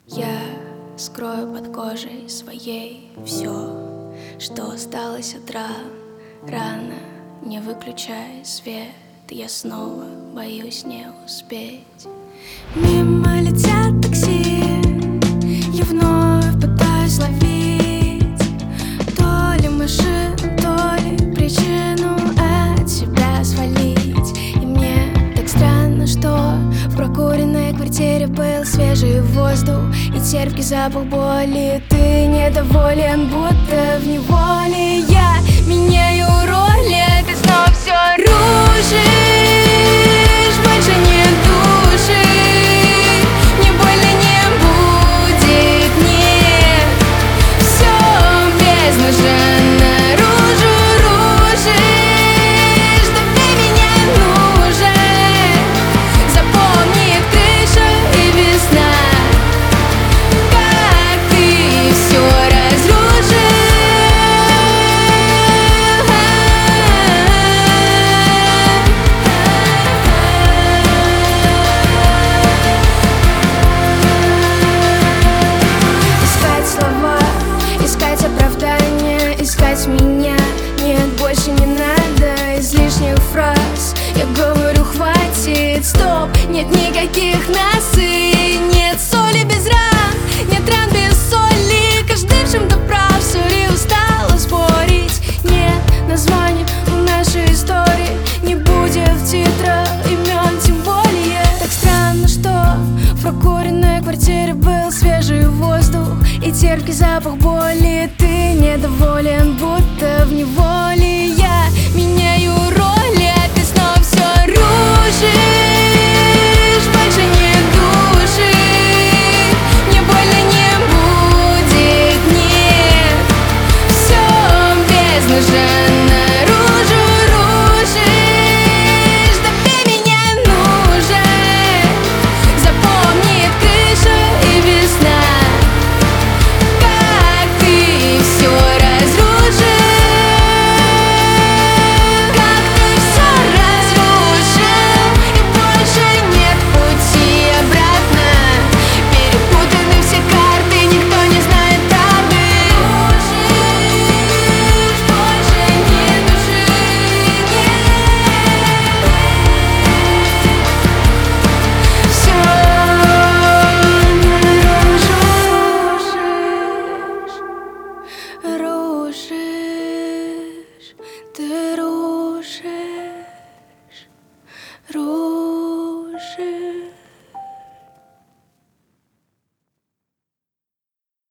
Я скрою под кожей своей все, что осталось от рано. Не выключай свет, я снова боюсь не успеть. Мимо летят такси, я вновь пытаюсь ловить то ли машин, то ли причину от себя свалить. И мне так странно, что в прокуренной квартире был свежий воздух и терпкий запах боли. Ты недоволен, будто в неволе. Я меняю роли, ты снова все рушишь. Больше нет души, не больно не будет, нет. Все без ножа наружу рушишь. Да ты меня нужен. Запомни крыша и весна, как ты все разрушишь. Искать слова, искать оправдания, искать меня. Нет, больше не надо излишних фраз. Я говорю, хватит, стоп, нет никаких нас и нет соли без ран, нет ран без соли. Каждый в чем-то прав, сори, устала спорить. Нет названий у нашей истории, не будет в титрах имен, тем более. Так странно, что в прокуренной квартире был свежий воздух и терпкий запах боли. Ты недоволен, будто в неволе.